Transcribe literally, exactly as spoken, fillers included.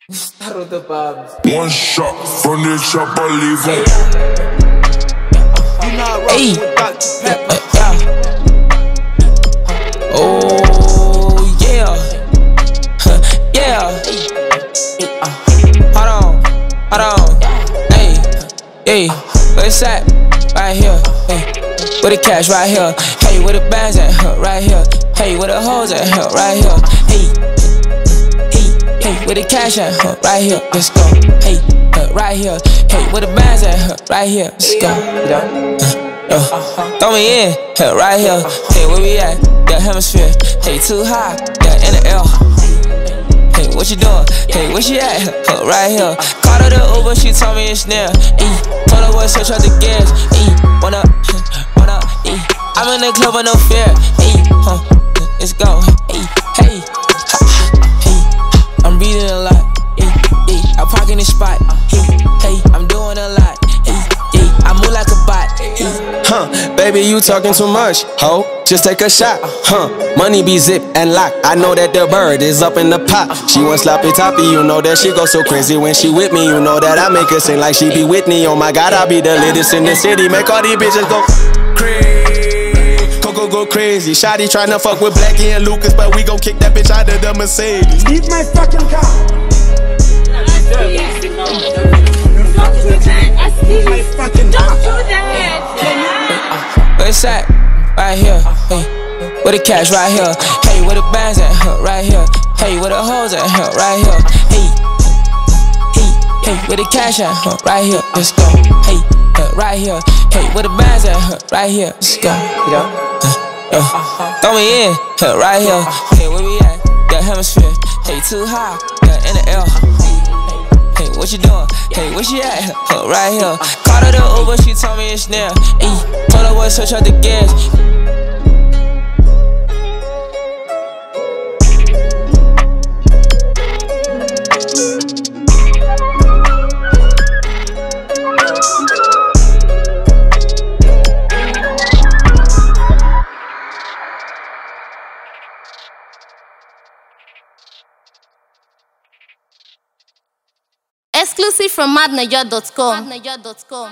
One shot from the chopper, leave him. Hey, yeah. Oh yeah, huh, yeah. Hold on, hold on. Hey, hey, where's that? Right here. Hey, where the cash? Right here. Hey, where the bands at? Huh, right here. Hey, where the hoes at? Huh, right here. Hey, hey, hey, where the cash at? Huh, right here. Let's go. Hey, huh, right here. Hey, where the bands at? Huh, right here. Let's go. Uh, uh, throw me in, huh, right here. Hey, where we at? The hemisphere. Hey, too high. Yeah, in the air. Hey, what you doing? Hey, where she at? Huh, right here. Called her the Uber, she told me it's near. E, told her what switch out the gas. E, one up, one up. E, I'm in the club with no fear. E, huh, let's go. E, hey, ha, hey, I'm reading a lot. E, e, I'm parking the spot. Hey, hey, I'm doing a lot. E, e, I move like a bot. E, Huh, baby, you talking too much, ho, just take a shot, huh, money be zip and lock, I know that the bird is up in the pot, she want sloppy toppy, you know that she go so crazy when she with me, you know that I make her sing like she be Whitney, oh my god, I be the latest in the city, make all these bitches go crazy, go go go crazy, Shotty tryna fuck with Blackie and Lucas, but we gon' kick that bitch out of the Mercedes. Leave my fucking car. Leave my fucking car. Don't do that. where's that? Right here. Hey, where the cash? Right here. Hey, where the bands at? Huh, right here. Hey, where the hoes at? Huh, right here. Hey, hey, hey, where the cash at? Huh, right here. Let's go. Hey, huh, right here. Hey, where the bands at? Huh, right here. Let's go. Uh, uh, throw me in. Huh, right here. Hey, where we at? The hemisphere. Hey, too high. Yeah, in the air. Hey, what you doing? Hey, where she at? Huh, right here. Called her the Uber, she told me it's near. E, told her what switch out the gas. Exclusive from madnaja dot com.